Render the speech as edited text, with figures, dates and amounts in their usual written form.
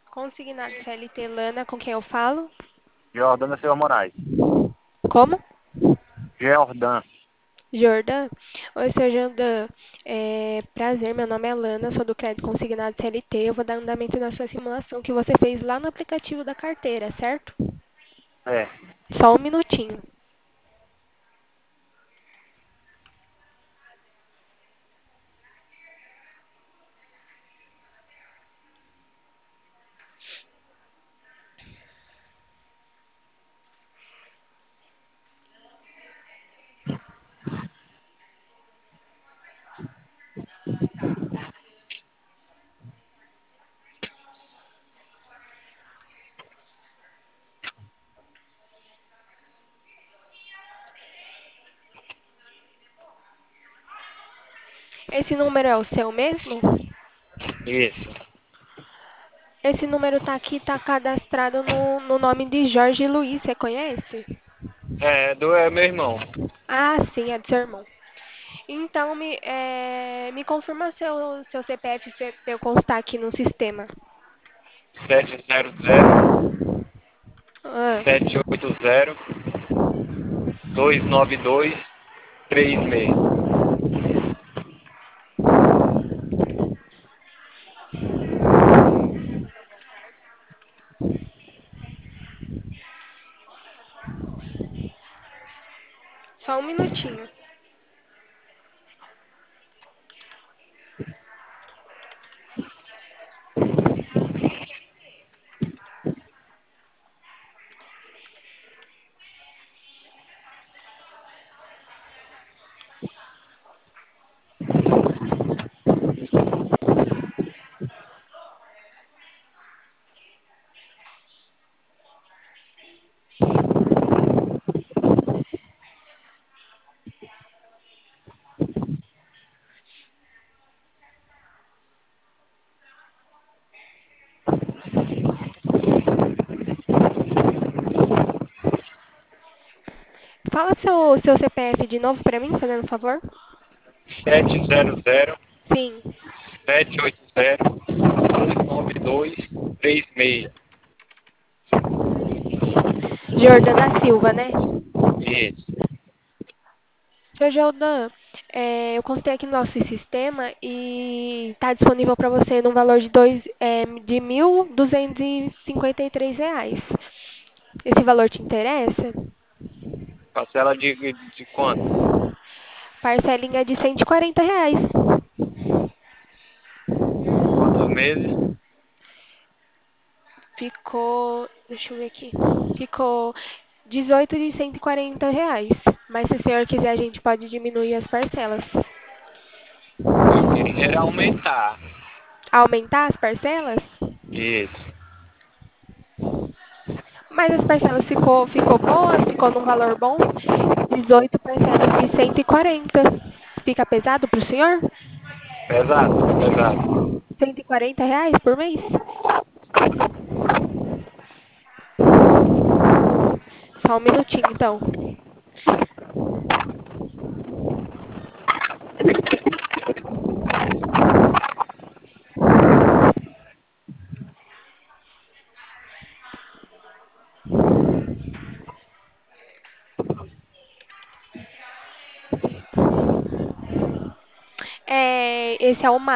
Consignado CLT Lana, com quem eu falo? Jordana Silva Moraes. Como? Jordan. Jordan? Oi, seu Jordan. Prazer, meu nome é Lana, sou do Crédito Consignado CLT. Eu vou dar andamento na sua simulação que você fez lá no aplicativo da carteira, certo? É. Só um minutinho. Esse número é o seu mesmo? Isso. Esse número tá aqui, tá cadastrado no nome de Jorge Luiz, você conhece? É meu irmão. Ah, sim, é do seu irmão. Então, me confirma seu CPF pra eu constar aqui no sistema. 700 Ah, 780 292 36. só um minutinho. Fala seu CPF de novo pra mim, fazendo um favor. 700 Sim, 780 292 36. Jordana Silva, né? Isso. Seu Jordan, eu consultei aqui no nosso sistema e está disponível para você no valor de R$ 1.253. Esse valor te interessa? Parcela de quanto? Parcelinha de R$ 140. Quantos meses? Ficou, deixa eu ver aqui, ficou 18 de R$ 140. Mas se o senhor quiser, a gente pode diminuir as parcelas. Eu queria aumentar. Aumentar as parcelas? Isso. Mas as parcelas ficou boa, ficou num valor bom. 18 parcelas de 140. Fica pesado pro senhor? Pesado, pesado. R$ 140 por mês? Só um minutinho, então. Esse é o